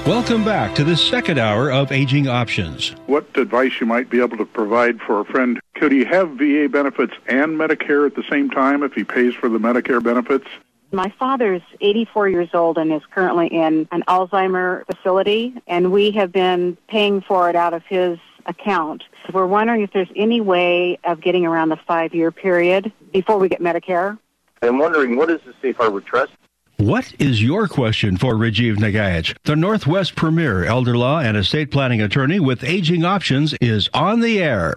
Welcome back to the second hour of Aging Options. What advice you might be able to provide for a friend? Could he have VA benefits and Medicare at the same time if he pays for the Medicare benefits? My father's 84 years old and is currently in an Alzheimer facility, and we have been paying for it out of his account. We're wondering if there's any way of getting around the 5-year period before we get Medicare. I'm wondering, what is the Safe Harbor Trust? What is your question for Rajiv Nagaich? The Northwest Premier Elder Law and Estate Planning Attorney with Aging Options is on the air.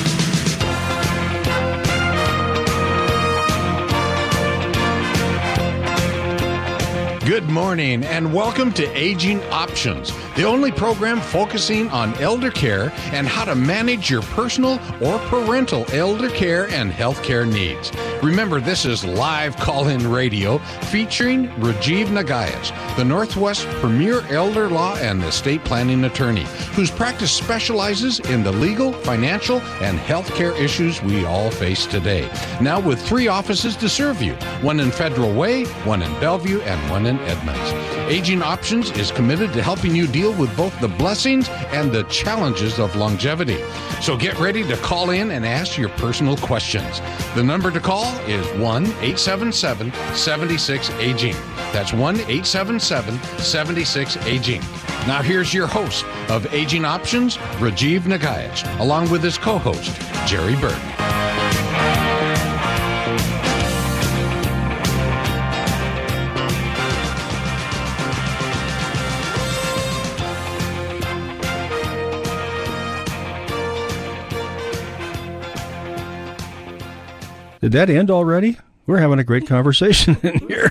Good morning and welcome to Aging Options, the only program focusing on elder care and how to manage your personal or parental elder care and health care needs. Remember, this is live call-in radio featuring Rajiv Nagaich, the Northwest Premier Elder Law and Estate Planning Attorney, whose practice specializes in the legal, financial, and health care issues we all face today. Now with 3 offices to serve you, one in Federal Way, one in Bellevue, and one in Edmonds. Aging Options is committed to helping you deal with both the blessings and the challenges of longevity. So get ready to call in and ask your personal questions. The number to call is 1-877-76-AGING. That's 1-877-76-AGING. Now here's your host of Aging Options, Rajiv Nagaich, along with his co-host, Jerry Burton. Did that end already? We're having a great conversation in here.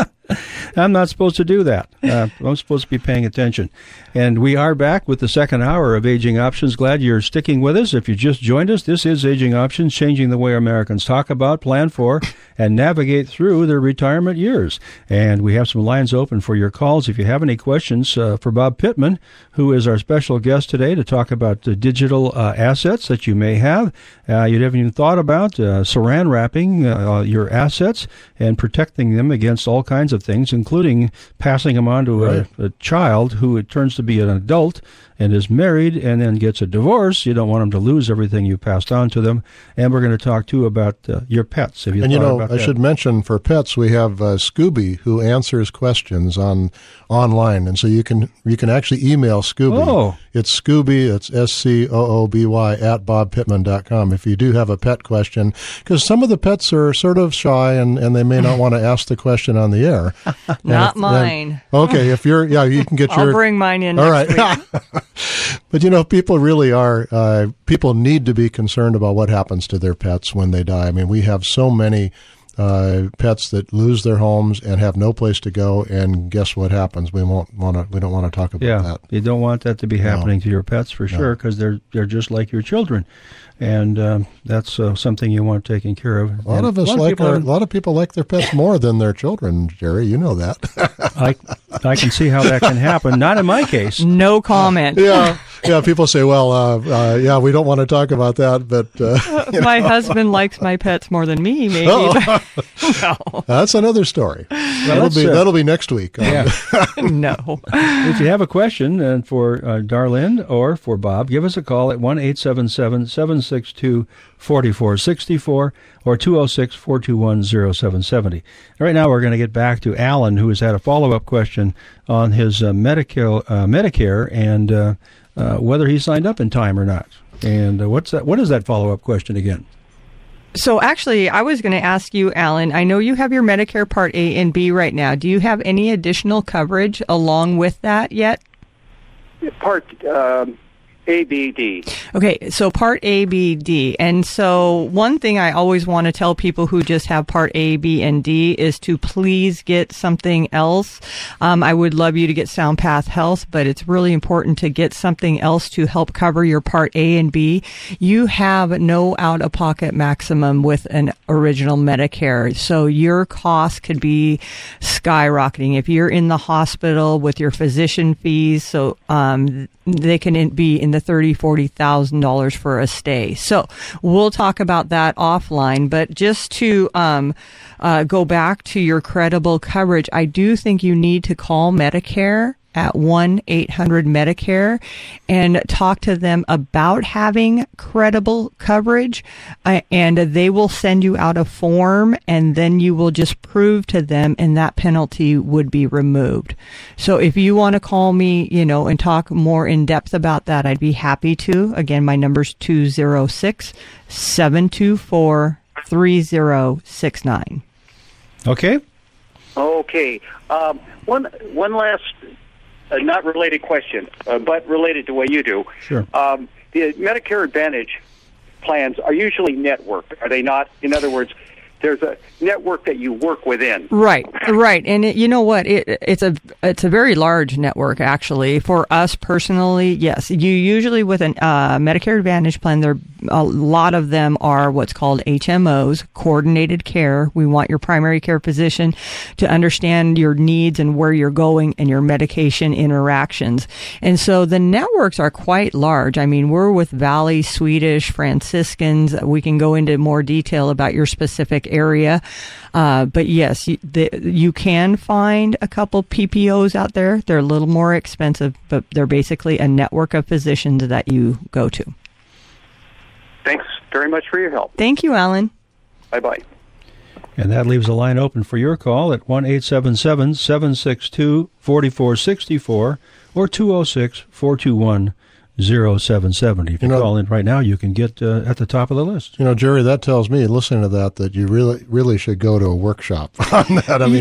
I'm not supposed to do that. I'm supposed to be paying attention. And we are back with the second hour of Aging Options. Glad you're sticking with us. If you just joined us, this is Aging Options, changing the way Americans talk about, plan for, and navigate through their retirement years. And we have some lines open for your calls. If you have any questions for Bob Pittman, who is our special guest today to talk about the digital assets that you may have, you haven't even thought about saran wrapping your assets and protecting them against all kinds of things, including passing them on to a child who turns to be an adult and is married and then gets a divorce. You don't want them to lose everything you passed on to them. And we're going to talk, too, about your pets. Have you thought about that? I should mention for pets, we have Scooby, who answers questions online. And so you can actually email Scooby. Oh. It's Scooby, it's SCOOBY at bobpittman.com if you do have a pet question. Because some of the pets are sort of shy and they may not want to ask the question on the air. Not mine. Okay, if you can get your... I'll bring mine in all next right. week. But, people really are, people need to be concerned about what happens to their pets when they die. I mean, we have so many pets that lose their homes and have no place to go, and guess what happens? We don't want to talk about that. You don't want that to be happening to your pets for sure, because they're just like your children. And that's something you want taken care of. A lot of people like their pets more than their children, Jerry. You know that. I can see how that can happen. Not in my case. No comment. Yeah. People say, well, we don't want to talk about that, but my husband likes my pets more than me, maybe. No. That's another story. That'll be next week. No. If you have a question for Darlene or for Bob, give us a call at 1-877-762-4464 or 206-421-0770. Right now, we're going to get back to Alan, who has had a follow-up question on his Medicare and whether he signed up in time or not. And what is that follow-up question again? So actually, I was going to ask you, Alan, I know you have your Medicare Part A and B right now. Do you have any additional coverage along with that yet? Part A, B, D. Okay, so Part A, B, D. And so one thing I always want to tell people who just have Part A, B, and D is to please get something else. I would love you to get Sound Path Health, but it's really important to get something else to help cover your Part A and B. You have no out-of-pocket maximum with an original Medicare, so your cost could be skyrocketing. If you're in the hospital with your physician fees, so they can be in the $30,000, $40,000 for a stay. So we'll talk about that offline. But just to go back to your credible coverage, I do think you need to call Medicare at 1-800-MEDICARE and talk to them about having credible coverage, and they will send you out a form, and then you will just prove to them, and that penalty would be removed. So if you want to call me, and talk more in depth about that, I'd be happy to. Again, my number's 206-724-3069. Okay. Okay. One last, not related question, but related to what you do. Sure. The Medicare Advantage plans are usually networked, are they not? In other words, there's a network that you work within. Right. And you know what? It's a very large network, actually. For us personally, yes. You usually, with a Medicare Advantage plan, a lot of them are what's called HMOs, coordinated care. We want your primary care physician to understand your needs and where you're going and your medication interactions. And so the networks are quite large. I mean, we're with Valley, Swedish, Franciscans. We can go into more detail about your specific area. But yes, you can find a couple PPOs out there. They're a little more expensive, but they're basically a network of physicians that you go to. Thanks very much for your help. Thank you, Alan. Bye-bye. And that leaves the line open for your call at 1-877-762-4464 or 206-421-0770. If you call in right now, you can get at the top of the list. Jerry, that tells me, listening to that you really should go to a workshop on that. I mean,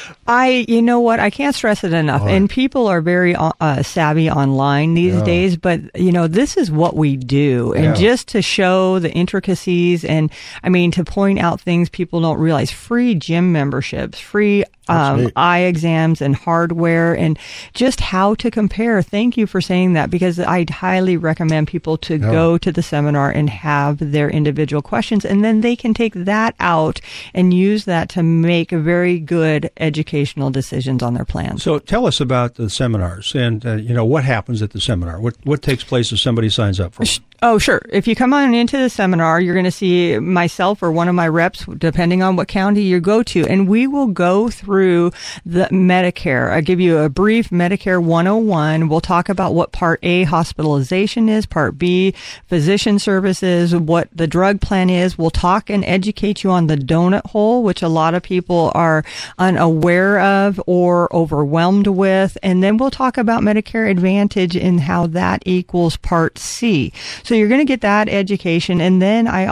you know what? I can't stress it enough. And people are very savvy online these days, but this is what we do. And just to show the intricacies and, to point out things people don't realize, free gym memberships, free eye exams and hardware, and just how to compare. Thank you for saying that, because I'd highly recommend people to go to the seminar and have their individual questions, and then they can take that out and use that to make very good educational decisions on their plans. So tell us about the seminars and, what happens at the seminar. What takes place if somebody signs up for it? Oh, sure. If you come on into the seminar, you're going to see myself or one of my reps, depending on what county you go to, and we will go through the Medicare. I'll give you a brief Medicare 101. We'll talk about what Part A hospitalization is, Part B physician services, what the drug plan is. We'll talk and educate you on the donut hole, which a lot of people are unaware of or overwhelmed with. And then we'll talk about Medicare Advantage and how that equals Part C. So you're going to get that education. And then we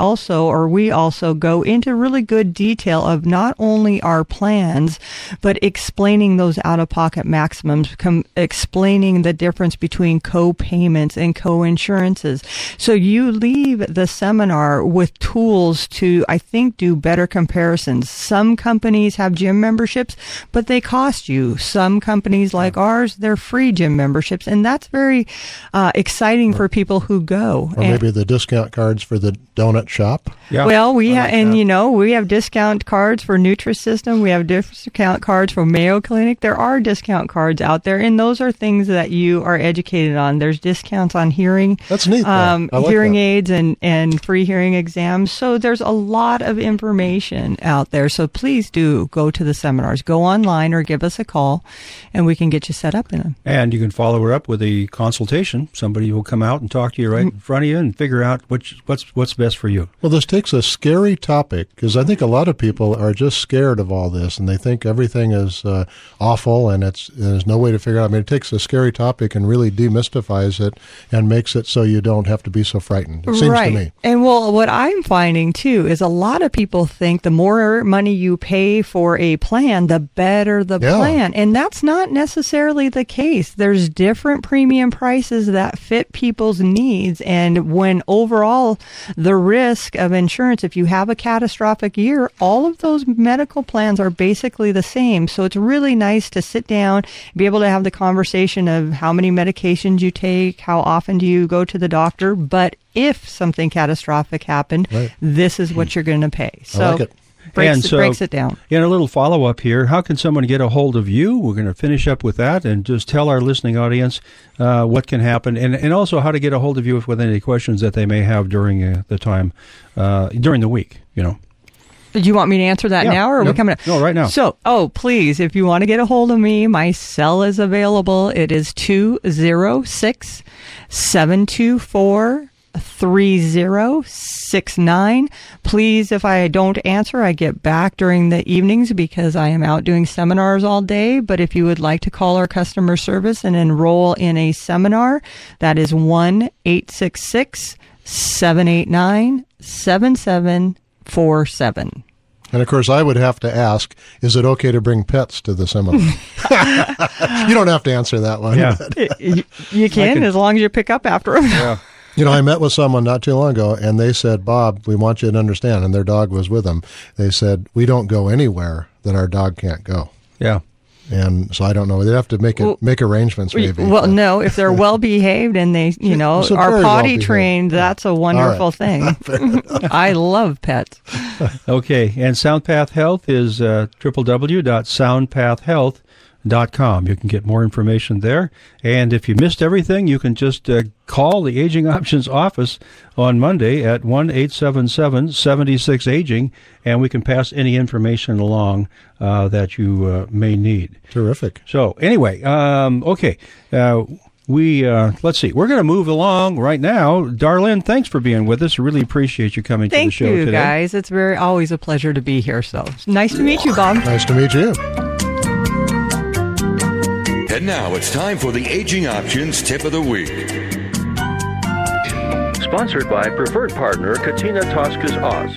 also go into really good detail of not only our plans, but explaining those out-of-pocket maximums, explaining the difference between co-payments and co-insurances. So you leave the seminar with tools to, I think, do better comparisons. Some companies have gym memberships, but they cost you. Some companies like ours, they're free gym memberships, and that's very exciting for people who go. Or maybe the discount cards for the donut shop. Yeah. Well, we have discount cards for Nutrisystem. We have discount cards for Mayo Clinic. There are discount cards out there, and those are things that you are educated on. There's discounts on hearing. That's neat. Hearing aids and free hearing exams. So there's a lot of information out there. So please do go to the seminars. Go online or give us a call, and we can get you set up in them. And you can follow her up with a consultation. Somebody will come out and talk to you right in front of you and figure out what's best for you. Well, this takes a scary topic, because I think a lot of people are just scared of all this, and they think everything is awful, and there's no way to figure out. It takes a scary topic and really demystifies it and makes it so you don't have to be so frightened. It seems to me. And what I'm finding too is a lot of people think the more money you pay for a plan, the better the plan, and that's not necessarily the case. There's different premium prices that fit people's needs, and when overall the risk of insurance, if you have a catastrophic year, all of those medical plans are basically the same. So it's really nice to sit down, be able to have the conversation of how many medications you take, how often do you go to the doctor, but if something catastrophic happened, this is what you're going to pay. So I like it. Breaks it down. In a little follow-up here, how can someone get a hold of you? We're going to finish up with that and just tell our listening audience what can happen, and also how to get a hold of you with any questions that they may have during the time, during the week, Do you want me to answer that now, or are we coming up? No, right now. So, please, if you want to get a hold of me, my cell is available. It is 206-724-3069. Please, if I don't answer, I get back during the evenings because I am out doing seminars all day. But if you would like to call our customer service and enroll in a seminar, that is 1-866-789-7747. And of course, I would have to ask, is it okay to bring pets to the seminar? You don't have to answer that one. Yeah. You can, as long as you pick up after them. Yeah. You know, I met with someone not too long ago, and they said, Bob, we want you to understand, and their dog was with them. They said, we don't go anywhere that our dog can't go. Yeah. And so I don't know. They'd have to make arrangements, maybe. Well, no, if they're well behaved and they, are potty trained, that's a wonderful thing. I love pets. Okay, and SoundPath Health is www.soundpathhealth.com. You can get more information there. And if you missed everything, you can just call the Aging Options office on Monday at 1-877-76-AGING, and we can pass any information along that you may need. Terrific. So anyway, okay. Let's see. We're going to move along right now. Darlene, thanks for being with us. I really appreciate you coming to the show today. Thank you, guys. It's always a pleasure to be here. So nice to meet you, Bob. Nice to meet you. And now it's time for the Aging Options Tip of the Week. Sponsored by preferred partner Katina Toscas Oz.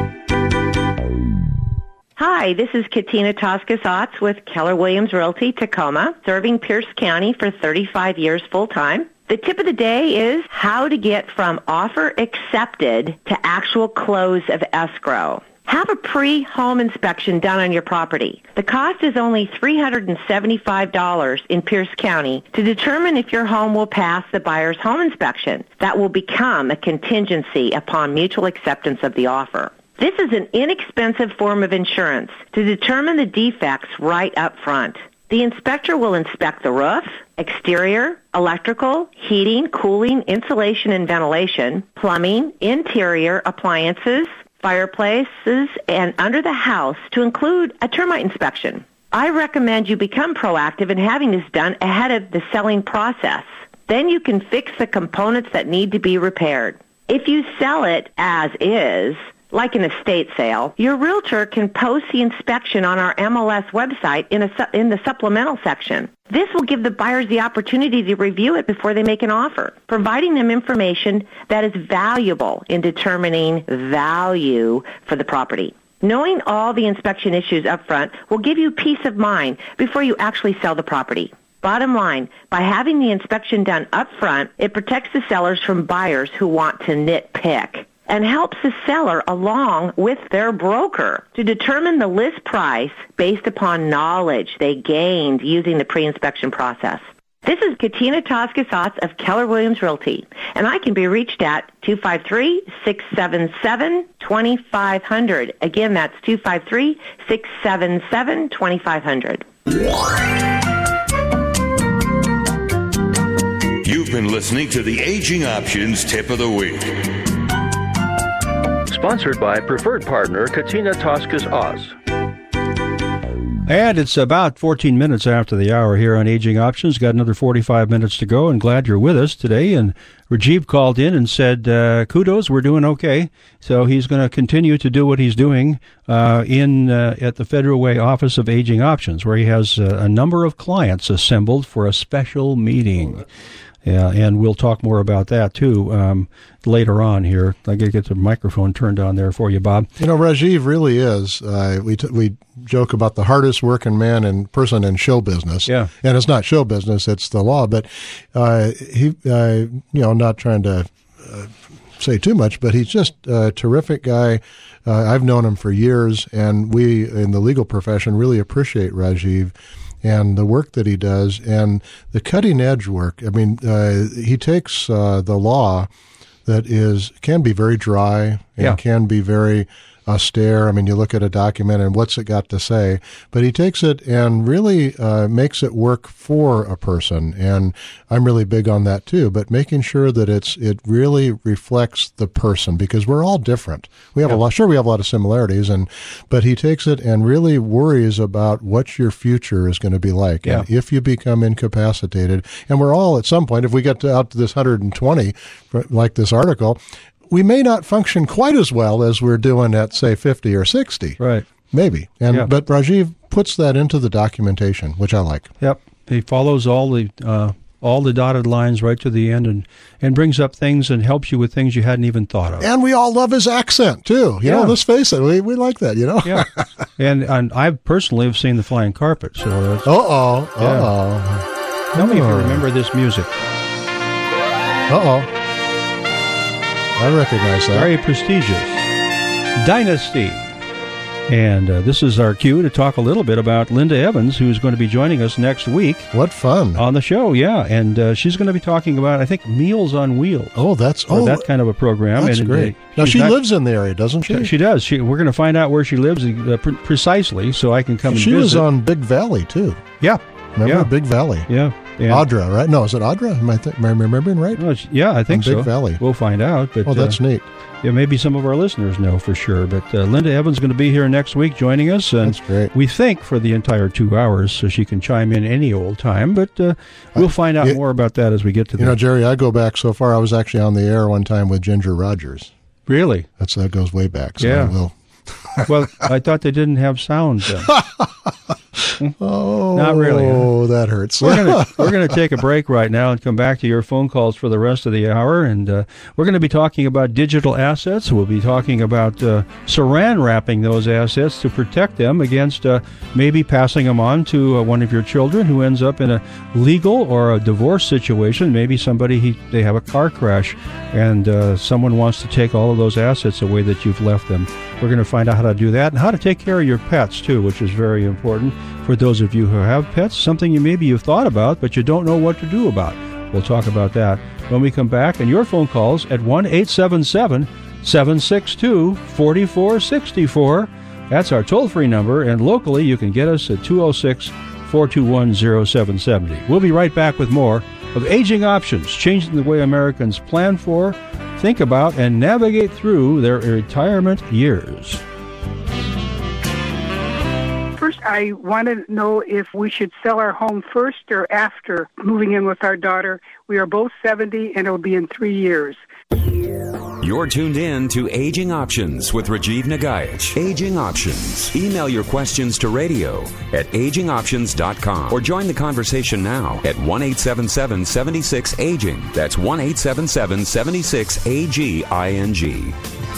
Hi, this is Katina Toscas-Otts with Keller Williams Realty Tacoma, serving Pierce County for 35 years full-time. The tip of the day is how to get from offer accepted to actual close of escrow. Have a pre-home inspection done on your property. The cost is only $375 in Pierce County to determine if your home will pass the buyer's home inspection. That will become a contingency upon mutual acceptance of the offer. This is an inexpensive form of insurance to determine the defects right up front. The inspector will inspect the roof, exterior, electrical, heating, cooling, insulation and ventilation, plumbing, interior appliances, fireplaces, and under the house to include a termite inspection. I recommend you become proactive in having this done ahead of the selling process. Then you can fix the components that need to be repaired. If you sell it as is, like an estate sale, your realtor can post the inspection on our MLS website in the supplemental section. This will give the buyers the opportunity to review it before they make an offer, providing them information that is valuable in determining value for the property. Knowing all the inspection issues up front will give you peace of mind before you actually sell the property. Bottom line, by having the inspection done up front, it protects the sellers from buyers who want to nitpick, and helps the seller along with their broker to determine the list price based upon knowledge they gained using the pre-inspection process. This is Katina Toscas-Otts of Keller Williams Realty, and I can be reached at 253-677-2500. Again, that's 253-677-2500. You've been listening to the Aging Options Tip of the Week. Sponsored by preferred partner Katina Toscas Oz. And it's about 14 minutes after the hour here on Aging Options. Got another 45 minutes to go, and glad you're with us today. And Rajiv called in and said, kudos, we're doing okay. So he's going to continue to do what he's doing at the Federal Way Office of Aging Options, where he has a number of clients assembled for a special meeting. Yeah, and we'll talk more about that, too, later on here. I got to get the microphone turned on there for you, Bob. You know, Rajiv really is, we joke about the hardest working man and person in show business. Yeah. And it's not show business, it's the law. But not trying to say too much, but he's just a terrific guy. I've known him for years, and we in the legal profession really appreciate Rajiv and the work that he does and the cutting edge work. I mean, he takes the law that can be very dry and can be very austere. I mean, you look at a document and what's it got to say? But he takes it and really makes it work for a person. And I'm really big on that too, but making sure that it really reflects the person, because we're all different. We have a lot of similarities, but he takes it and really worries about what your future is going to be like. Yeah. And if you become incapacitated, and we're all at some point, if we get out to this 120, like this article, we may not function quite as well as we're doing at, say, 50 or 60. Right. Maybe. But Rajiv puts that into the documentation, which I like. Yep. He follows all the dotted lines right to the end and brings up things and helps you with things you hadn't even thought of. And we all love his accent, too. You know, let's face it, we like that, you know? Yeah. And I personally have seen The Flying Carpet, so that's... Tell me if you remember this music. I recognize that. Very prestigious. Dynasty. And this is our cue to talk a little bit about Linda Evans, who's going to be joining us next week. What fun. On the show, yeah. And she's going to be talking about, I think, Meals on Wheels. That kind of a program. That's great. Now, she lives in the area, doesn't she? She does. We're going to find out where she lives precisely so I can come and visit. She was on Big Valley, too. Yeah. Remember Big Valley? Yeah. Audra, right? No, is it Audra? Am I remembering right? I think so. Big Valley. We'll find out. But, that's neat. Yeah, maybe some of our listeners know for sure. But Linda Evans is going to be here next week joining us. And that's great. We think for the entire 2 hours, so she can chime in any old time. But we'll find out more about that as we get to that. You know, Jerry, I go back so far. I was actually on the air one time with Ginger Rogers. Really? That goes way back. So yeah. I will. Well, I thought they didn't have sound then. Oh, not really. Oh, that hurts. We're gonna take a break right now and come back to your phone calls for the rest of the hour, and we're going to be talking about digital assets. We'll be talking about saran wrapping those assets to protect them against maybe passing them on to one of your children who ends up in a legal or a divorce situation. Maybe they have a car crash, and someone wants to take all of those assets away that you've left them. We're going to find out how to do that and how to take care of your pets too, which is very important for those of you who have pets, something you've thought about, but you don't know what to do about. We'll talk about that when we come back, and your phone calls at 1-877-762-4464. That's our toll-free number, and locally you can get us at 206-421-0770. We'll be right back with more of Aging Options, changing the way Americans plan for, think about, and navigate through their retirement years. First, I want to know if we should sell our home first or after moving in with our daughter. We are both 70, and it'll be in 3 years. You're tuned in to Aging Options with Rajiv Nagaich. Aging Options. Email your questions to radio at agingoptions.com or join the conversation now at 1-877-76-AGING. That's 1-877-76-AGING.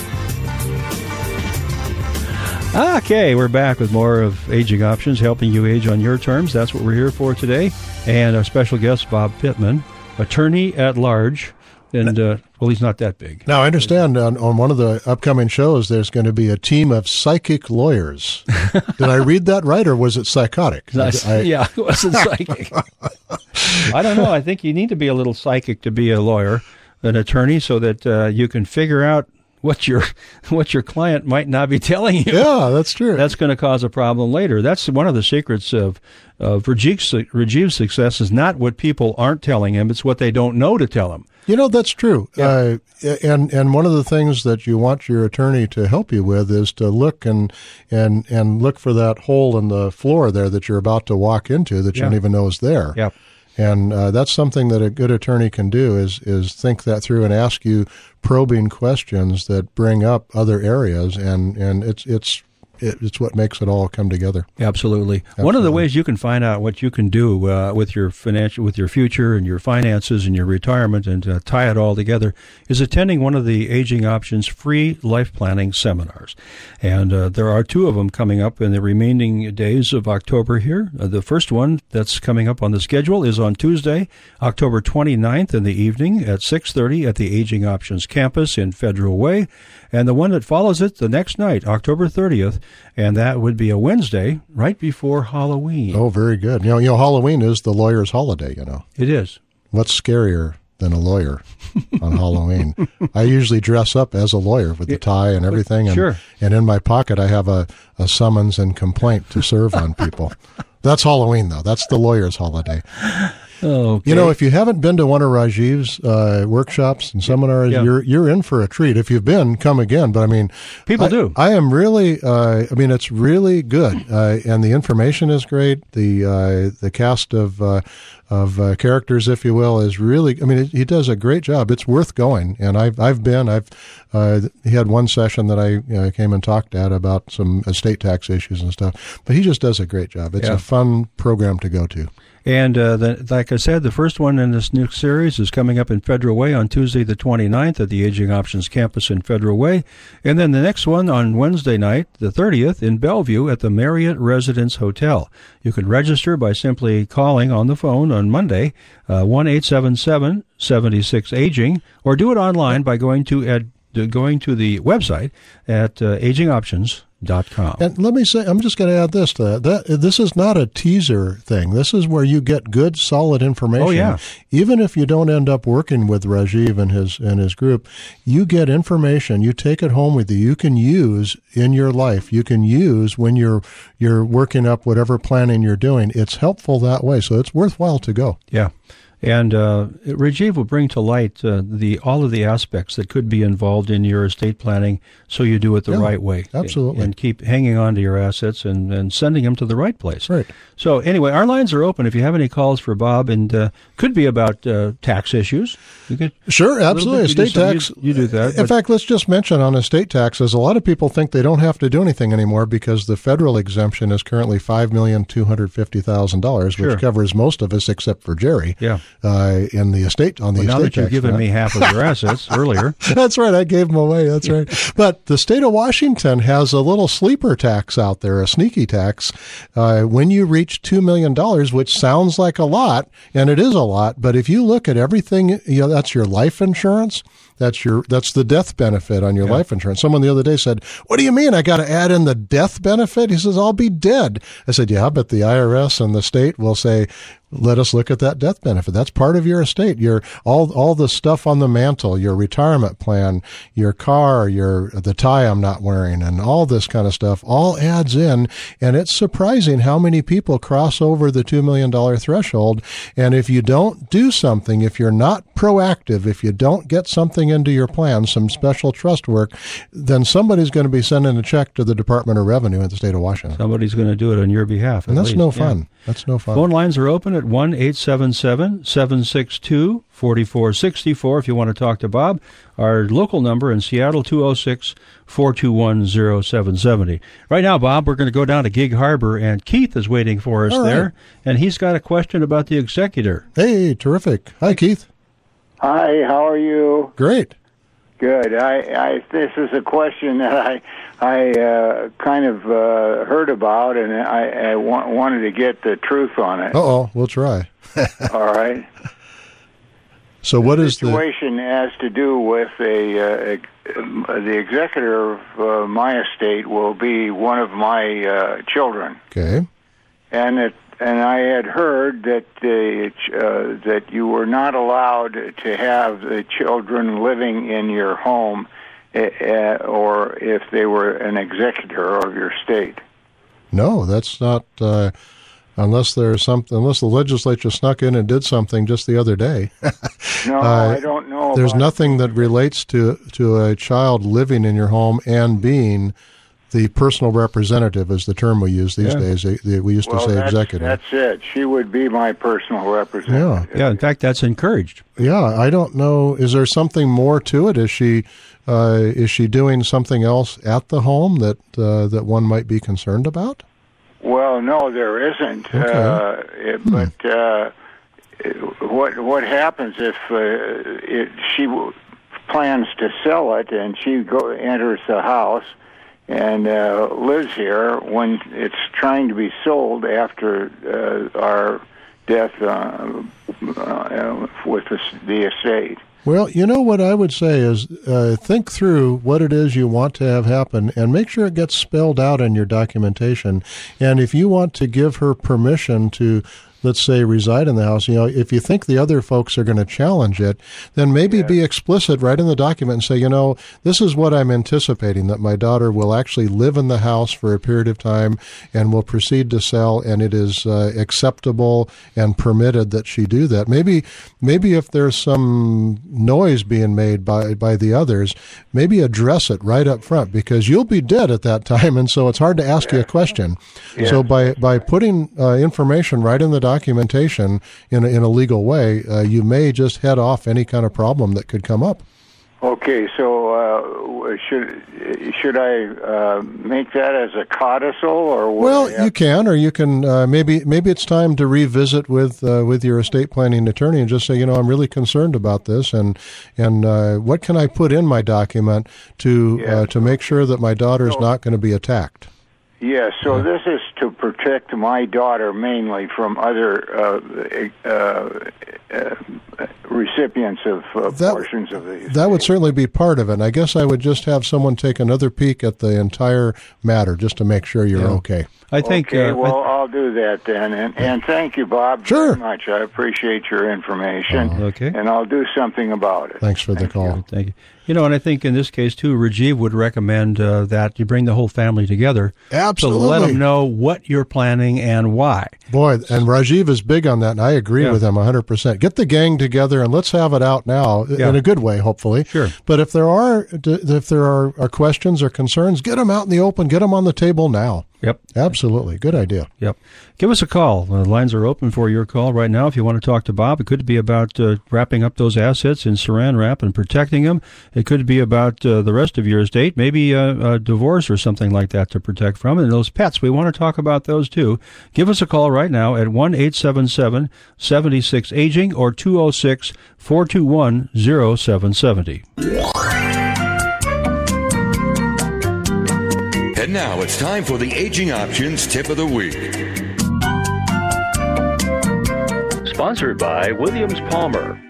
Okay, we're back with more of Aging Options, helping you age on your terms. That's what we're here for today. And our special guest, Bob Pittman, attorney at large. And, he's not that big. Now, I understand on one of the upcoming shows, there's going to be a team of psychic lawyers. Did I read that right, or was it psychotic? Yeah, it wasn't psychic. I don't know. I think you need to be a little psychic to be a lawyer, an attorney, so that you can figure out what your client might not be telling you. Yeah, that's true. That's going to cause a problem later. That's one of the secrets of Rajiv's success is not what people aren't telling him, it's what they don't know to tell him. You know, that's true. Yeah. And one of the things that you want your attorney to help you with is to look and look for that hole in the floor there that you're about to walk into that you don't even know is there. Yeah. And that's something that a good attorney can do is think that through and ask you probing questions that bring up other areas, and it's what makes it all come together. Absolutely. One of the ways you can find out what you can do with your future and your finances and your retirement and tie it all together is attending one of the Aging Options free life planning seminars. And there are 2 of them coming up in the remaining days of October here. The first one that's coming up on the schedule is on Tuesday, October 29th in the evening at 6:30 at the Aging Options campus in Federal Way. And the one that follows it the next night, October 30th, and that would be a Wednesday right before Halloween. Oh, very good. You know, Halloween is the lawyer's holiday, you know. It is. What's scarier than a lawyer on Halloween. I usually dress up as a lawyer with the tie and everything. And, sure. And in my pocket, I have a summons and complaint to serve on people. That's Halloween, though. That's the lawyer's holiday. Okay. You know, if you haven't been to one of Rajiv's workshops and seminars, you're in for a treat. If you've been, come again. But I mean, people do. I am really. I mean, it's really good, and the information is great. The cast of characters, if you will, is really. I mean, he does a great job. It's worth going, and I've been. He had one session that I came and talked at about some estate tax issues and stuff. But he just does a great job. It's a fun program to go to. And like I said, the first one in this new series is coming up in Federal Way on Tuesday the 29th at the Aging Options campus in Federal Way. And then the next one on Wednesday night, the 30th, in Bellevue at the Marriott Residence Hotel. You can register by simply calling on the phone on Monday, 1-877-76-AGING, or do it online by going to the website at agingoptions.com. And let me say, I'm just going to add this to that. This is not a teaser thing. This is where you get good, solid information. Oh, yeah. Even if you don't end up working with Rajiv and his group, you get information. You take it home with you. You can use in your life. You can use when you're working up whatever planning you're doing. It's helpful that way. So it's worthwhile to go. Yeah. And Rajiv will bring to light all of the aspects that could be involved in your estate planning, so you do it the right way. Absolutely. And keep hanging on to your assets and sending them to the right place. Right. So anyway, our lines are open if you have any calls for Bob, and could be about tax issues. Sure, absolutely. Estate tax. You do that. In fact, let's just mention on estate taxes, a lot of people think they don't have to do anything anymore because the federal exemption is currently $5,250,000, which covers most of us except for Jerry. Yeah. In the estate on the estate tax. Now that you've given me half of your assets earlier. That's right. I gave them away. That's right. But the state of Washington has a little sleeper tax out there, a sneaky tax. When you reach $2 million, which sounds like a lot, and it is a lot, but if you look at everything, that's your life insurance. That's the death benefit on your life insurance. Someone the other day said, "What do you mean I got to add in the death benefit?" He says, "I'll be dead." I said, "Yeah, but the IRS and the state will say, let us look at that death benefit. That's part of your estate. Your all the stuff on the mantle, your retirement plan, your car, the tie I'm not wearing, and all this kind of stuff all adds in. And it's surprising how many people cross over the $2 million threshold. And if you don't do something, if you're not proactive, if you don't get something into your plan, some special trust work, then somebody's going to be sending a check to the Department of Revenue in the state of Washington. Somebody's going to do it on your behalf. And that's least. no fun. Yeah. That's no fun. Phone lines are open at 1-877-762-4464 if you want to talk to Bob. Our local number in Seattle, 206-421-0770. Right now, Bob, we're going to go down to Gig Harbor, and Keith is waiting for us there, and he's got a question about the executor. Hey, terrific. Hi, Keith. Hi, how are you? Great. Good. This is a question that I kind of heard about, and I wanted to get the truth on it. We'll try. All right. So what is the situation has to do with the executor of my estate will be one of my children. Okay. And I had heard that that you were not allowed to have the children living in your home, or if they were an executor of your estate. No, that's not. Unless the legislature snuck in and did something just the other day. No, I don't know. There's nothing that relates to a child living in your home and being the personal representative, is the term we use these days. We used to say executive. That's it. She would be my personal representative. Yeah. In fact, that's encouraged. Yeah, I don't know. Is there something more to it? Is she doing something else at the home that one might be concerned about? Well, no, there isn't. Okay. But what happens if she plans to sell it and she enters the house and lives here when it's trying to be sold after our death with the estate? Well, you know what I would say is think through what it is you want to have happen and make sure it gets spelled out in your documentation. And if you want to give her permission to let's say, reside in the house, if you think the other folks are going to challenge it, then maybe be explicit right in the document and say, this is what I'm anticipating, that my daughter will actually live in the house for a period of time and will proceed to sell, and it is acceptable and permitted that she do that. Maybe if there's some noise being made by the others, maybe address it right up front, because you'll be dead at that time, and so it's hard to ask you a question. Yeah. So by putting information right in the documentation in a legal way, you may just head off any kind of problem that could come up. Okay, so should I make that as a codicil, or what? Well, you can, or you can maybe it's time to revisit with your estate planning attorney and just say, I'm really concerned about this, and what can I put in my document to make sure that my daughter is not going to be attacked. Yes, so this is to protect my daughter mainly from other recipients of portions of the... That would certainly be part of it. And I guess I would just have someone take another peek at the entire matter just to make sure you're okay. I think... Okay, I'll do that then. And thank you, Bob, very much. I appreciate your information. Okay. And I'll do something about it. Thanks for the call. Thank you. And I think in this case, too, Rajiv would recommend that you bring the whole family together. Absolutely. To let them know what you're planning and why. Boy, and Rajiv is big on that, and I agree with him 100%. Get the gang together, and let's have it out now in a good way, hopefully. Sure. But if there are questions or concerns, get them out in the open. Get them on the table now. Yep. Absolutely. Good idea. Yep. Give us a call. The lines are open for your call right now if you want to talk to Bob. It could be about wrapping up those assets in Saran wrap and protecting them. It could be about the rest of your estate, maybe a divorce or something like that to protect from. And those pets, we want to talk about those too. Give us a call right now at 1-877-76-AGING or 206-421-0770. And now it's time for the Aging Options Tip of the Week. Sponsored by Williams Palmer.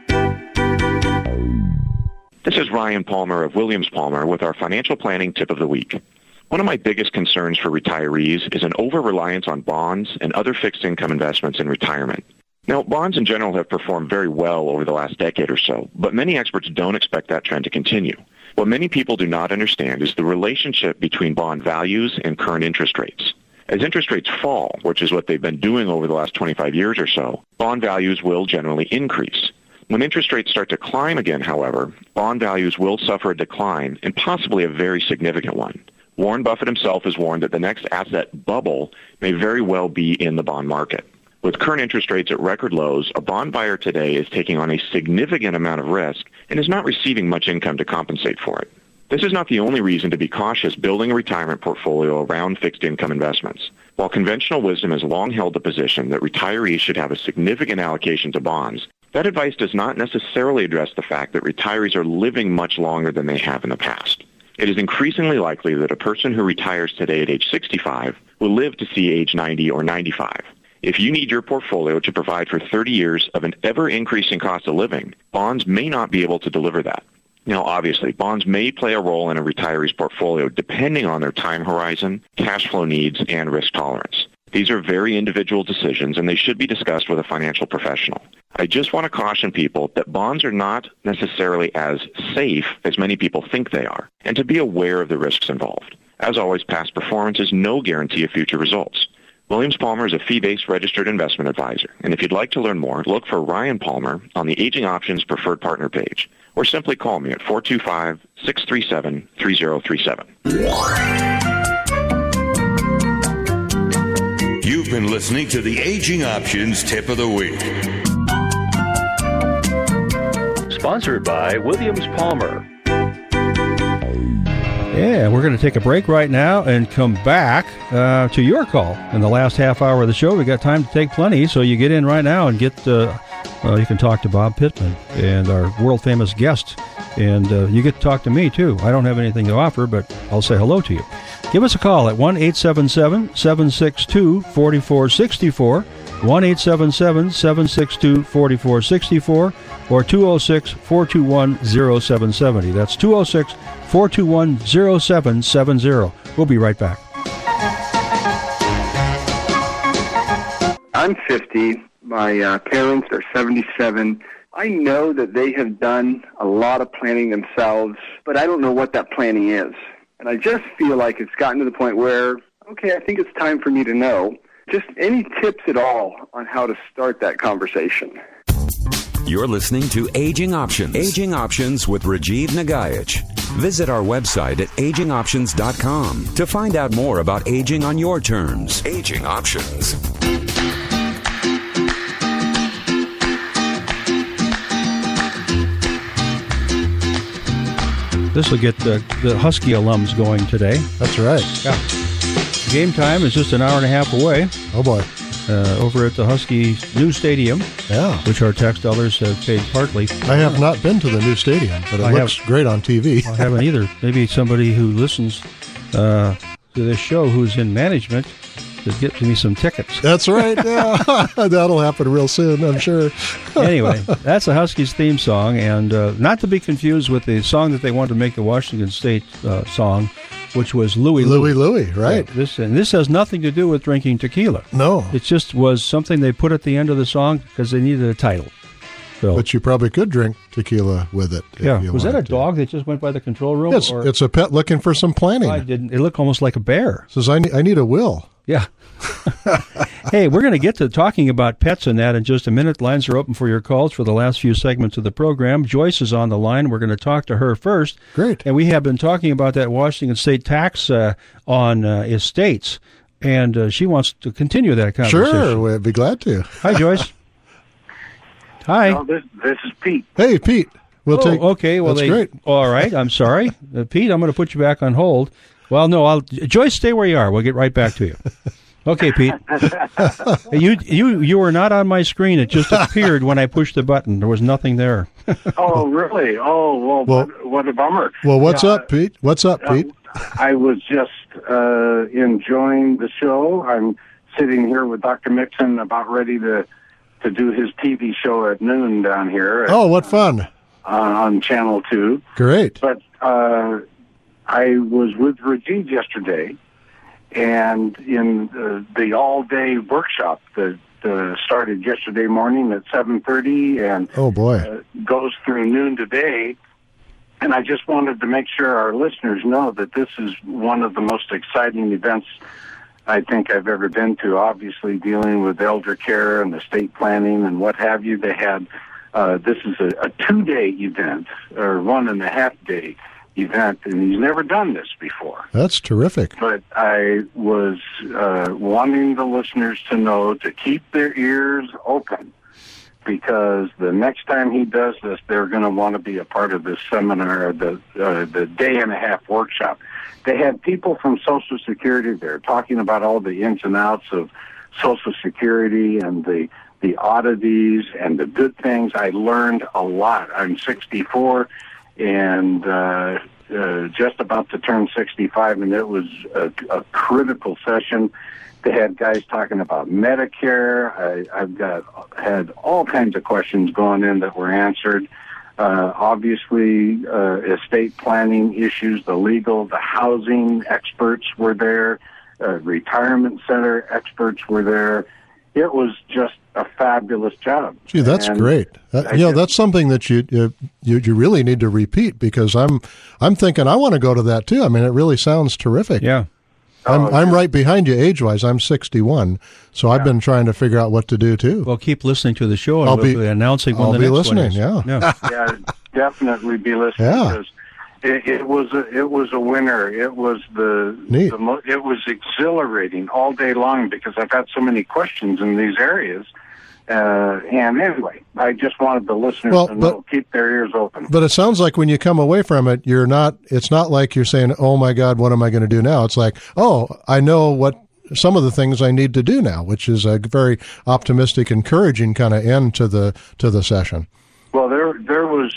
This is Ryan Palmer of Williams Palmer with our Financial Planning Tip of the Week. One of my biggest concerns for retirees is an over-reliance on bonds and other fixed income investments in retirement. Now, bonds in general have performed very well over the last decade or so, but many experts don't expect that trend to continue. What many people do not understand is the relationship between bond values and current interest rates. As interest rates fall, which is what they've been doing over the last 25 years or so, bond values will generally increase. When interest rates start to climb again, however, bond values will suffer a decline, and possibly a very significant one. Warren Buffett himself has warned that the next asset bubble may very well be in the bond market. With current interest rates at record lows, a bond buyer today is taking on a significant amount of risk and is not receiving much income to compensate for it. This is not the only reason to be cautious building a retirement portfolio around fixed income investments. While conventional wisdom has long held the position that retirees should have a significant allocation to bonds, that advice does not necessarily address the fact that retirees are living much longer than they have in the past. It is increasingly likely that a person who retires today at age 65 will live to see age 90 or 95. If you need your portfolio to provide for 30 years of an ever-increasing cost of living, bonds may not be able to deliver that. Now, obviously, bonds may play a role in a retiree's portfolio depending on their time horizon, cash flow needs, and risk tolerance. These are very individual decisions, and they should be discussed with a financial professional. I just want to caution people that bonds are not necessarily as safe as many people think they are, and to be aware of the risks involved. As always, past performance is no guarantee of future results. Williams Palmer is a fee-based registered investment advisor, and if you'd like to learn more, look for Ryan Palmer on the Aging Options Preferred Partner page, or simply call me at 425-637-3037. You've been listening to the Aging Options Tip of the Week. Sponsored by Williams Palmer. Yeah, we're going to take a break right now and come back to your call. In the last half hour of the show, we got time to take plenty, so you get in right now and get, you can talk to Bob Pittman and our world-famous guest, and you get to talk to me, too. I don't have anything to offer, but I'll say hello to you. Give us a call at 1-877-762-4464, 1-877-762-4464, or 206-421-0770. That's 206-421-0770. We'll be right back. I'm 50, My parents are 77. I know that they have done a lot of planning themselves, but I don't know what that planning is. And I just feel like it's gotten to the point where, okay, I think it's time for me to know. Just any tips at all on how to start that conversation. You're listening to Aging Options. Aging Options with Rajiv Nagaich. Visit our website at agingoptions.com to find out more about aging on your terms. Aging Options. This will get the Husky alums going today. That's right. Yeah. Game time is just an hour and a half away. Oh, boy. Over at the Husky new stadium, which our tax dollars have paid partly. I have not been to the new stadium, but it looks great on TV. I haven't either. Maybe somebody who listens to this show who's in management could get me some tickets. That's right. Yeah. That'll happen real soon, I'm sure. Anyway, that's the Huskies theme song, and not to be confused with the song that they wanted to make the Washington State song, which was Louie Louie. Louie, Louie, right. This has nothing to do with drinking tequila. No. It just was something they put at the end of the song because they needed a title. So, but you probably could drink tequila with it. Yeah. Was that a dog that just went by the control room? It's a pet looking for some planning. I didn't. It looked almost like a bear. Says, I need a will. Yeah. Hey, we're going to get to talking about pets and that in just a minute. Lines are open for your calls for the last few segments of the program. Joyce is on the line. We're going to talk to her first. Great. And we have been talking about that Washington State tax on estates, and she wants to continue that conversation. Sure, we'd be glad to. Hi, Joyce. Hi. No, this is Pete. Hey, Pete. Okay. Well, that's great. All right. I'm sorry, Pete. I'm going to put you back on hold. Well, no, Joyce, stay where you are. We'll get right back to you. Okay, Pete. You were not on my screen. It just appeared when I pushed the button. There was nothing there. Oh, really? Oh, well, what a bummer. Well, what's up, Pete? What's up, Pete? I was just enjoying the show. I'm sitting here with Dr. Mixon, about ready to do his TV show at noon down here. What fun. On Channel 2. Great. But I was with Rajiv yesterday, and in the all-day workshop that started yesterday morning at 7:30 and goes through noon today. And I just wanted to make sure our listeners know that this is one of the most exciting events I think I've ever been to, obviously dealing with elder care and estate planning and what have you. They had, this is a 2-day event, or 1.5-day event, and he's never done this before. That's terrific. But I was wanting the listeners to know to keep their ears open, because the next time he does this, they're going to want to be a part of this seminar, the day-and-a-half workshop. They had people from Social Security there talking about all the ins and outs of Social Security and the oddities and the good things. I learned a lot. I'm 64 and just about to turn 65, and it was a critical session. They had guys talking about Medicare. I've had all kinds of questions going in that were answered. Obviously, estate planning issues, the legal, the housing experts were there. Retirement center experts were there. It was just a fabulous job. Gee, that's great. That's something that you really need to repeat, because I'm thinking I want to go to that too. I mean, it really sounds terrific. Yeah. I'm right behind you age-wise. I'm 61, so I've been trying to figure out what to do too. Well, keep listening to the show, and we'll be announcing when the next one is. I'll be listening. Yeah. Yeah, definitely be listening. Yeah. Because it was a winner. It was it was exhilarating all day long, because I've had so many questions in these areas. And anyway, I just wanted the listeners to know, keep their ears open. But it sounds like when you come away from it, it's not like you're saying, oh my God, what am I going to do now? It's like, oh, I know what some of the things I need to do now, which is a very optimistic, encouraging kind of end to the session. Well, there was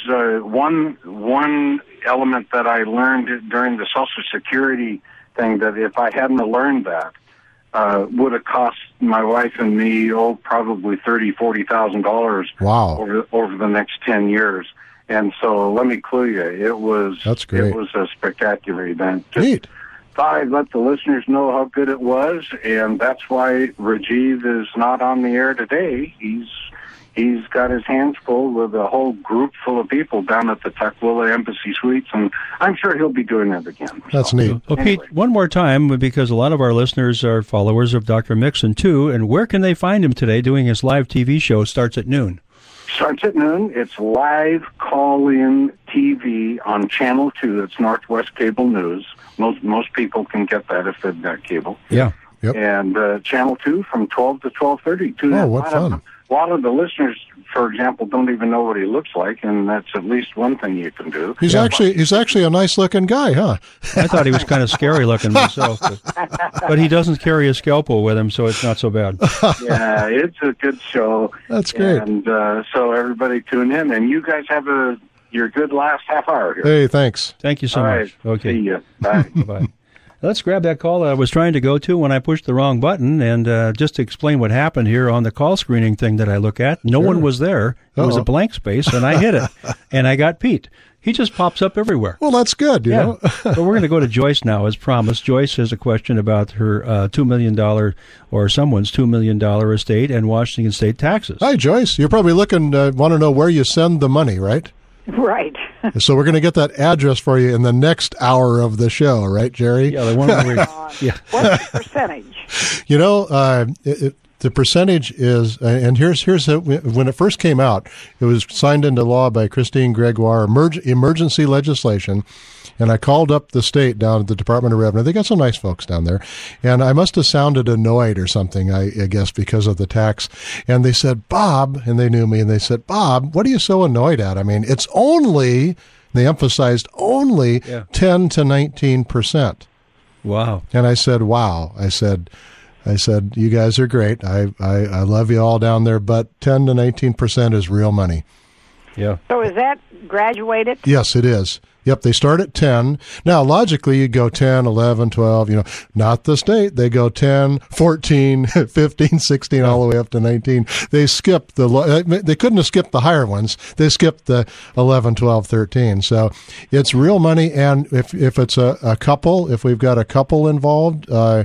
one element that I learned during the Social Security thing, that if I hadn't learned that, would have cost my wife and me probably $30,000-$40,000. Wow. over the next 10 years. And so let me clue you, That's great. It was a spectacular event. Neat. thought I'd let the listeners know how good it was, and that's why Rajiv is not on the air today. He's got his hands full with a whole group full of people down at the Tukwila Embassy Suites, and I'm sure he'll be doing that again. That's neat. Well, Anyway. Pete, one more time, because a lot of our listeners are followers of Dr. Mixon, too, and where can they find him today doing his live TV show? Starts at noon. Starts at noon. It's live call-in TV on Channel 2. It's Northwest Cable News. Most people can get that if they've got cable. Yeah. Yep. And Channel 2 from 12 to 12:30. Oh, what fun. A lot of the listeners, for example, don't even know what he looks like, and that's at least one thing you can do. He's actually a nice-looking guy, huh? I thought he was kind of scary-looking myself, but he doesn't carry a scalpel with him, so it's not so bad. Yeah, it's a good show. That's great. And so everybody tune in, and you guys have your good last half hour here. Hey, thanks. Thank you so All much. right. Okay. See you. Bye. Bye. Let's grab that call that I was trying to go to when I pushed the wrong button, and just to explain what happened here on the call screening thing that I look at, no one was there. It was a blank space, and I hit it, and I got Pete. He just pops up everywhere. Well, that's good, you know. But we're going to go to Joyce now, as promised. Joyce has a question about her $2 million or someone's $2 million estate and Washington State taxes. Hi, Joyce. You're probably want to know where you send the money, right? Right. So we're going to get that address for you in the next hour of the show, right, Jerry? Yeah, the one where What's the percentage? You know, the percentage is, and here's when it first came out, it was signed into law by Christine Gregoire, emergency legislation. And I called up the state down at the Department of Revenue. They got some nice folks down there. And I must have sounded annoyed or something, I guess, because of the tax. And they said, Bob, and they knew me, and they said, Bob, what are you so annoyed at? I mean, it's only, they emphasized only 10 to 19%. Wow. And I said, wow. I said, you guys are great. I love you all down there, but 10 to 19% is real money. Yeah. So is that graduated? Yes, it is. Yep, they start at 10. Now, logically, you go 10, 11, 12, not the state. They go 10, 14, 15, 16, all the way up to 19. They skip they couldn't have skipped the higher ones. They skipped the 11, 12, 13. So it's real money. And if it's a couple, if we've got a couple involved,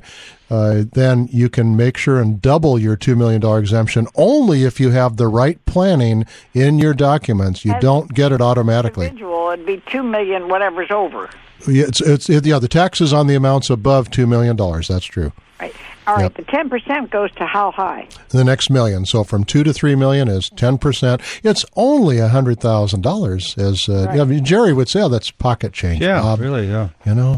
then you can make sure and double your $2 million exemption only if you have the right planning in your documents. You don't get it automatically. Individual, it'd be $2 million, whatever's over. Yeah, the taxes on the amounts above $2 million. That's true. Right. All right. Yep. The 10% goes to how high? The next million. So from 2 to 3 million is 10%. It's only $100,000. As Jerry would say, that's pocket change. Yeah, Bob. really. Yeah.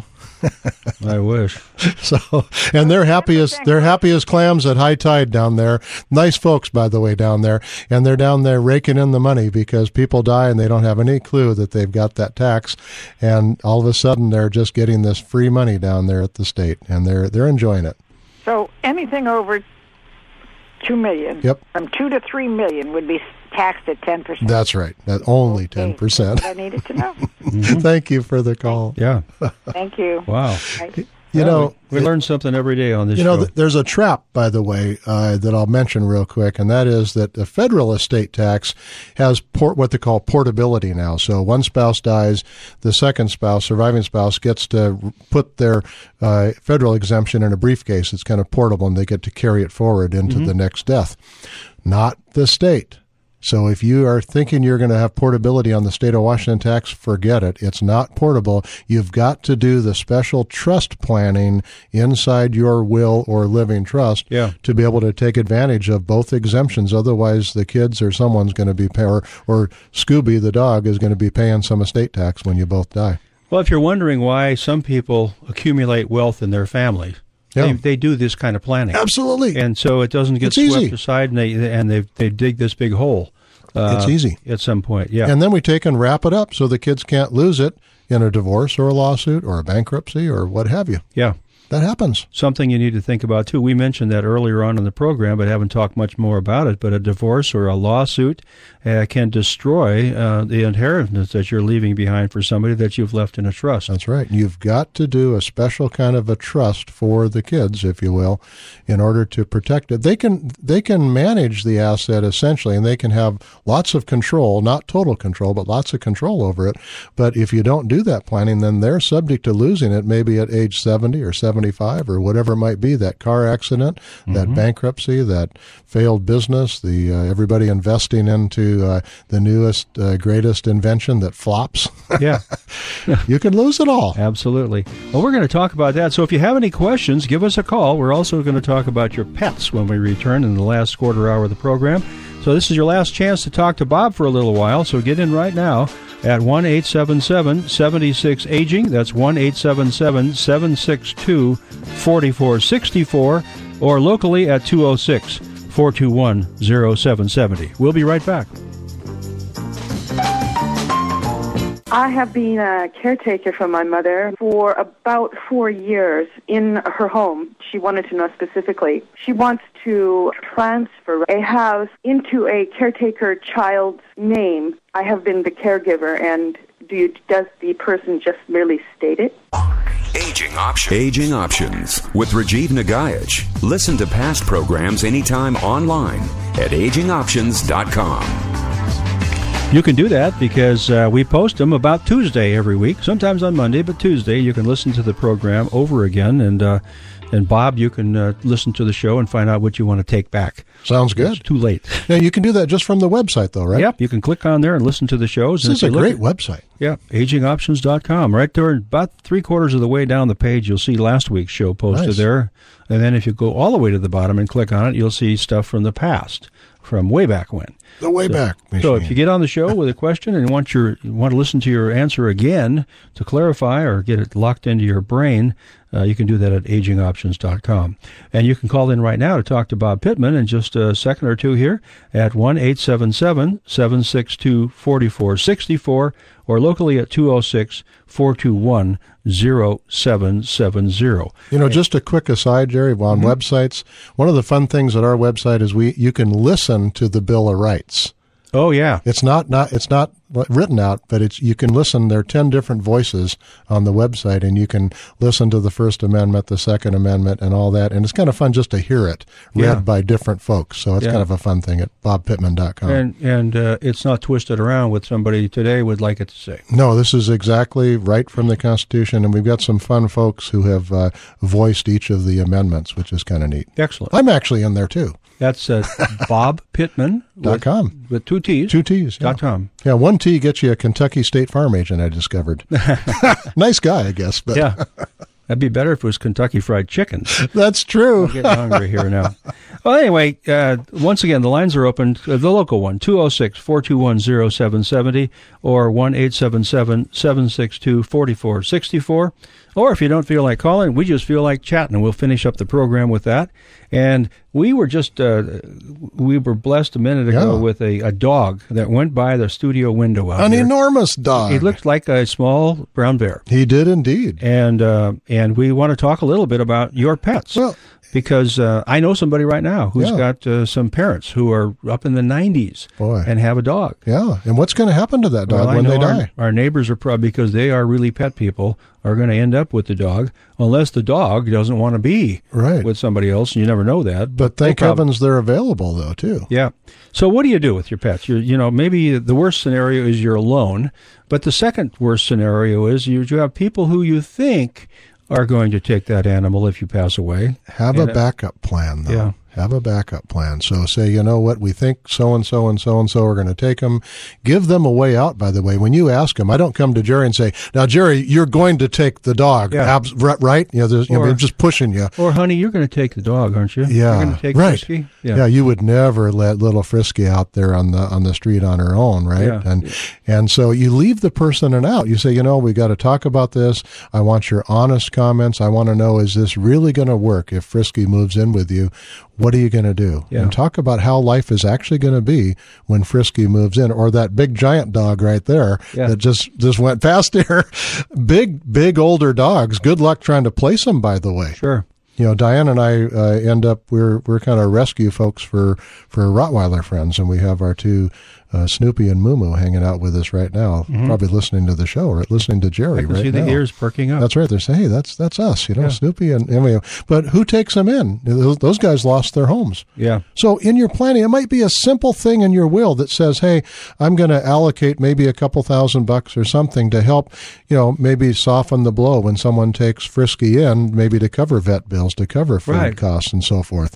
I wish. So, and they're happy as clams at high tide down there. Nice folks, by the way, down there, and they're down there raking in the money because people die and they don't have any clue that they've got that tax, and all of a sudden they're just getting this free money down there at the state, and they're enjoying it. So anything over $2 million, from 2 to 3 million would be taxed at 10%. That's right. That only 10%. I needed to know. Thank you for the call. Yeah. Thank you. Wow. We learn something every day on this show. There's a trap, by the way, that I'll mention real quick, and that is that the federal estate tax has what they call portability now. So one spouse dies, the second spouse, surviving spouse, gets to put their federal exemption in a briefcase. It's kind of portable, and they get to carry it forward into the next death. Not the state. So if you are thinking you're going to have portability on the state of Washington tax, forget it. It's not portable. You've got to do the special trust planning inside your will or living trust to be able to take advantage of both exemptions. Otherwise, the kids or someone's going to be paying, or Scooby, the dog, is going to be paying some estate tax when you both die. Well, if you're wondering why some people accumulate wealth in their family, they do this kind of planning. Absolutely. And so it doesn't get swept aside, and they dig this big hole. It's easy. At some point, yeah. And then we take and wrap it up so the kids can't lose it in a divorce or a lawsuit or a bankruptcy or what have you. Yeah. That happens. Something you need to think about, too. We mentioned that earlier on in the program, but haven't talked much more about it. But a divorce or a lawsuit can destroy the inheritance that you're leaving behind for somebody that you've left in a trust. That's right. You've got to do a special kind of a trust for the kids, if you will, in order to protect it. They can manage the asset, essentially, and they can have lots of control, not total control, but lots of control over it. But if you don't do that planning, then they're subject to losing it maybe at age 70 or 75 or whatever it might be, that car accident, that bankruptcy, that failed business, the everybody investing into the newest, greatest invention that flops. Yeah. You can lose it all. Absolutely. Well, we're going to talk about that. So if you have any questions, give us a call. We're also going to talk about your pets when we return in the last quarter hour of the program. So this is your last chance to talk to Bob for a little while, so get in right now at 1-877-76-AGING. That's 1-877-762-4464, or locally at 206-421-0770. We'll be right back. I have been a caretaker for my mother for about 4 years in her home. She wanted to know specifically. She wants to transfer a house into a caretaker child's name. I have been the caregiver, and does the person just merely state it? Aging Options. Aging Options with Rajiv Nagaich. Listen to past programs anytime online at agingoptions.com. You can do that because we post them about Tuesday every week, sometimes on Monday, but Tuesday you can listen to the program over again. And Bob, you can listen to the show and find out what you want to take back. Sounds good. It's too late. Now, you can do that just from the website, though, right? Yep. You can click on there and listen to the shows. This is a great website. Yeah, agingoptions.com. Right there, about 3/4 of the way down the page, you'll see last week's show posted there. And then if you go all the way to the bottom and click on it, you'll see stuff from the past, from way back when. The Wayback Machine. So if you get on the show with a question and want to listen to your answer again to clarify or get it locked into your brain, you can do that at agingoptions.com. And you can call in right now to talk to Bob Pittman in just a second or two here at 1-877-762-4464 or locally at 206-421-0770. You know, just a quick aside, Jerry, on websites, one of the fun things at our website is you can listen to the Bill of Rights. Oh, yeah. It's not written out, but you can listen. There are 10 different voices on the website, and you can listen to the First Amendment, the Second Amendment, and all that. And it's kind of fun just to hear it read by different folks. So it's kind of a fun thing at bobpittman.com. And it's not twisted around what somebody today would like it to say. No, this is exactly right from the Constitution, and we've got some fun folks who have voiced each of the amendments, which is kind of neat. Excellent. I'm actually in there, too. That's bobpittman.com. With two T's. Two T's. Yeah. .com. Yeah, one T gets you a Kentucky State Farm agent, I discovered. Nice guy, I guess. But yeah. That'd be better if it was Kentucky Fried Chicken. That's true. I'm getting hungry here now. Well, anyway, once again, the lines are open. The local one, 206-421-0770 or 1-877-762-4464. Or if you don't feel like calling, we just feel like chatting, and we'll finish up the program with that. And we were just, we were blessed a minute ago with a dog that went by the studio window out An here. enormous dog. He looked like a small brown bear. He did indeed. And we want to talk a little bit about your pets. Well, because I know somebody right now who's got some parents who are up in the 90s and have a dog. Yeah, and what's going to happen to that dog when they die? Our neighbors are probably, because they are really pet people, are going to end up with the dog, unless the dog doesn't want to be with somebody else, and you never know that. But thank heavens they're available, though, too. Yeah. So what do you do with your pets? Maybe the worst scenario is you're alone, but the second worst scenario is you have people who you think are going to take that animal if you pass away. Have a backup plan, though. Yeah. Have a backup plan. So say, you know what, we think so-and-so and so-and-so are going to take them. Give them a way out, by the way. When you ask them, I don't come to Jerry and say, now, Jerry, you're going to take the dog, right? I'm just pushing you. Or, honey, you're going to take the dog, aren't you? Yeah, you're going to take Frisky? Yeah, you would never let little Frisky out there on the street on her own, right? Yeah. And so you leave the person out. You say, we got to talk about this. I want your honest comments. I want to know, is this really going to work if Frisky moves in with you? what are you going to do? Yeah. And talk about how life is actually going to be when Frisky moves in, or that big giant dog right there that just went past here. Big older dogs. Good luck trying to place them, by the way. Sure. Diane and I end up, we're kind of rescue folks for Rottweiler friends, and we have our two Snoopy and Moo Moo hanging out with us right now, probably listening to the show or listening to Jerry I can right see now. the ears perking up. That's right. They're saying, hey, that's us, Snoopy and but who takes them in? Those guys lost their homes. Yeah. So in your planning, it might be a simple thing in your will that says, hey, I'm going to allocate maybe a couple $1,000 or something to help, maybe soften the blow when someone takes Frisky in, maybe to cover vet bills, to cover food costs and so forth.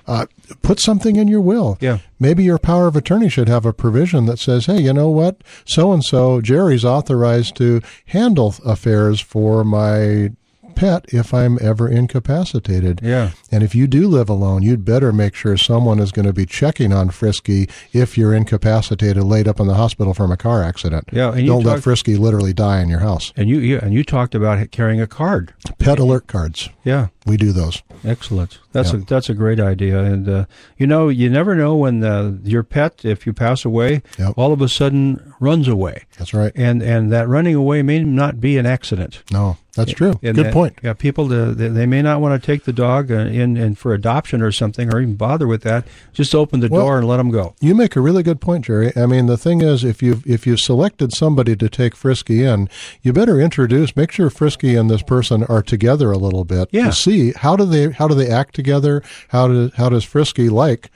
Put something in your will. Yeah. Maybe your power of attorney should have a provision that says, hey, you know what? So-and-so, Jerry's authorized to handle affairs for my pet if I'm ever incapacitated. Yeah. And if you do live alone, you'd better make sure someone is going to be checking on Frisky if you're incapacitated, laid up in the hospital from a car accident. Yeah. And don't let Frisky literally die in your house. And you talked about carrying a card. Pet alert cards. Yeah. We do those. Excellent. That's a great idea. And, you never know when your pet, if you pass away, all of a sudden runs away. That's right. And that running away may not be an accident. No, that's true. Good point. Yeah, people, they may not want to take the dog in for adoption or something, or even bother with that. Just open the door and let them go. You make a really good point, Jerry. I mean, the thing is, if you've selected somebody to take Frisky in, you better make sure Frisky and this person are together a little bit to see how do they act together. How does Frisky like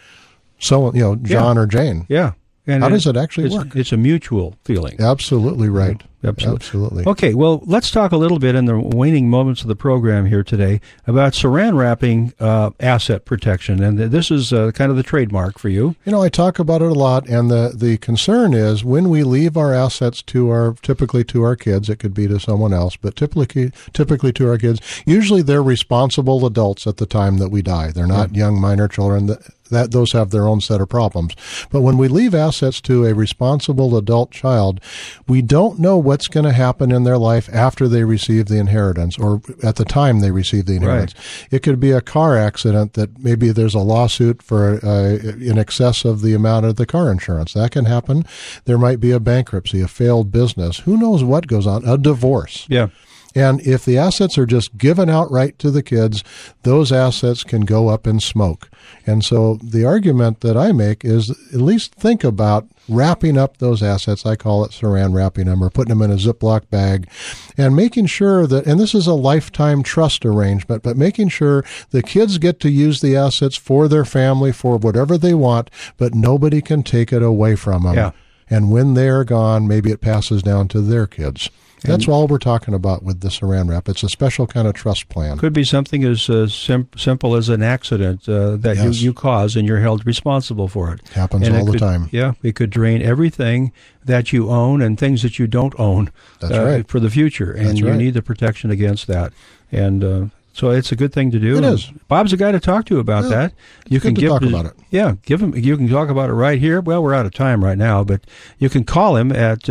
John or Jane? Yeah. And how does it actually work? It's a mutual feeling. Absolutely right. Absolutely. Okay, well, let's talk a little bit in the waning moments of the program here today about saran wrapping asset protection. And this is kind of the trademark for you. I talk about it a lot, and the concern is when we leave our assets typically to our kids, it could be to someone else, but typically to our kids, usually they're responsible adults at the time that we die. They're not young minor children. Those have their own set of problems. But when we leave assets to a responsible adult child, we don't know what's going to happen in their life after they receive the inheritance or at the time they receive the inheritance. Right. It could be a car accident that maybe there's a lawsuit for in excess of the amount of the car insurance. That can happen. There might be a bankruptcy, a failed business. Who knows what goes on? A divorce. Yeah. And if the assets are just given outright to the kids, those assets can go up in smoke. And so the argument that I make is at least think about wrapping up those assets. I call it saran wrapping them, or putting them in a Ziploc bag, and making sure that, and this is a lifetime trust arrangement, but making sure the kids get to use the assets for their family, for whatever they want, but nobody can take it away from them. Yeah. And when they're gone, maybe it passes down to their kids. That's all we're talking about with the saran wrap. It's a special kind of trust plan. Could be something as simple as an accident that you cause, and you're held responsible for it. Happens all the time. Yeah, it could drain everything that you own and things that you don't own. That's right. For the future, and you need the protection against that. And so it's a good thing to do. It is. Bob's the guy to talk to about that. You can talk about it. Yeah, you can talk about it right here. Well, we're out of time right now, but you can call him at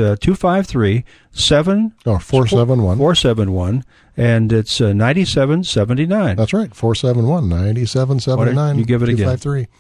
253-471, and it's 9779. That's right, 471-9779. You give it again.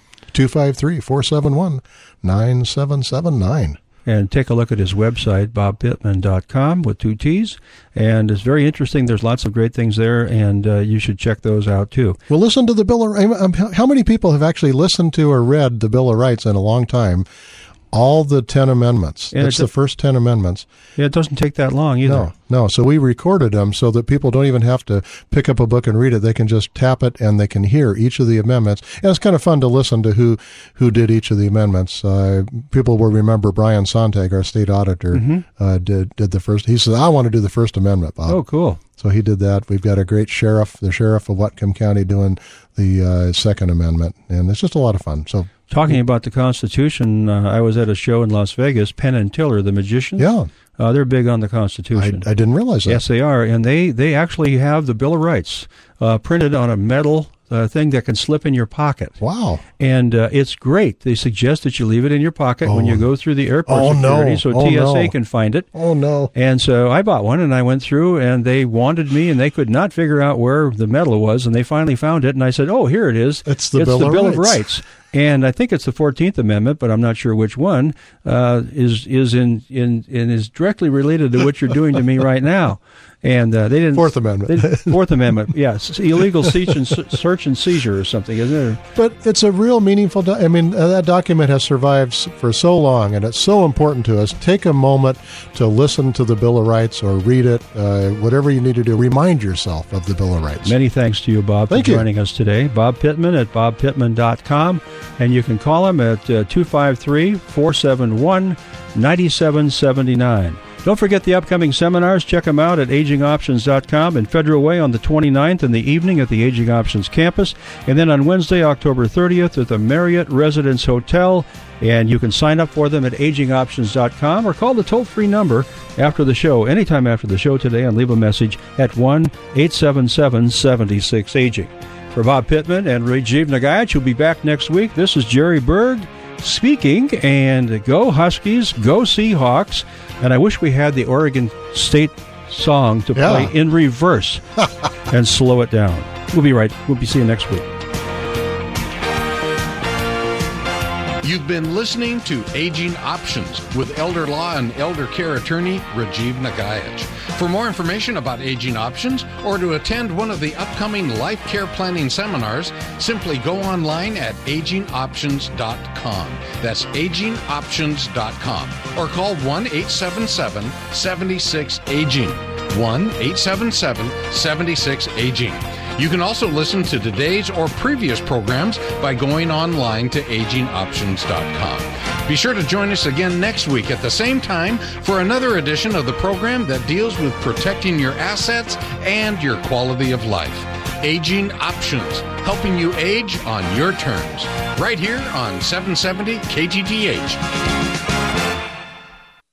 253-471-9779. And take a look at his website, bobpittman.com with 2 T's. And it's very interesting. There's lots of great things there, and you should check those out, too. Well, listen to the Bill of Rights. How many people have actually listened to or read the Bill of Rights in a long time? All the 10 amendments. That's the first 10 amendments. Yeah, it doesn't take that long either. No. So we recorded them so that people don't even have to pick up a book and read it. They can just tap it and they can hear each of the amendments. And it's kind of fun to listen to who did each of the amendments. People will remember Brian Sontag, our state auditor, did the first. He said, I want to do the First Amendment, Bob. Oh, cool. So he did that. We've got a great sheriff, the sheriff of Whatcom County, doing the Second Amendment. And it's just a lot of fun. So, talking about the Constitution, I was at a show in Las Vegas, Penn and Teller, the magicians. Yeah. They're big on the Constitution. I didn't realize that. Yes, they are. And they actually have the Bill of Rights printed on a metal thing that can slip in your pocket. Wow. And it's great. They suggest that you leave it in your pocket when you go through the airport security so TSA can find it. Oh, no. And so I bought one, and I went through, and they wanted me, and they could not figure out where the medal was, and they finally found it, and I said, oh, here it is. It's the Bill of Rights. And I think it's the 14th Amendment, but I'm not sure which one is directly related to what you're doing to me right now. And they didn't. Fourth Amendment. Fourth Amendment. Yes, illegal search and seizure or something, isn't it? But it's a real meaningful. That document has survived for so long, and it's so important to us. Take a moment to listen to the Bill of Rights or read it. Whatever you need to do, remind yourself of the Bill of Rights. Many thanks to you, Bob, for joining us today. Bob Pittman at bobpittman.com, and you can call him at 253-471-9779. Don't forget the upcoming seminars. Check them out at agingoptions.com in Federal Way on the 29th in the evening at the Aging Options campus, and then on Wednesday, October 30th at the Marriott Residence Hotel. And you can sign up for them at agingoptions.com or call the toll-free number after the show, anytime after the show today, and leave a message at 1-877-76-AGING. For Bob Pittman and Rajiv Nagaich, who'll be back next week, this is Jerry Berg speaking, and go Huskies, go Seahawks. And I wish we had the Oregon State song to play in reverse and slow it down. We'll be seeing you next week. You've been listening to Aging Options with elder law and elder care attorney Rajiv Nagaich. For more information about Aging Options or to attend one of the upcoming life care planning seminars, simply go online at agingoptions.com. That's agingoptions.com. Or call 1-877-76-AGING. 1-877-76-AGING. You can also listen to today's or previous programs by going online to agingoptions.com. Be sure to join us again next week at the same time for another edition of the program that deals with protecting your assets and your quality of life. Aging Options, helping you age on your terms. Right here on 770 KTTH.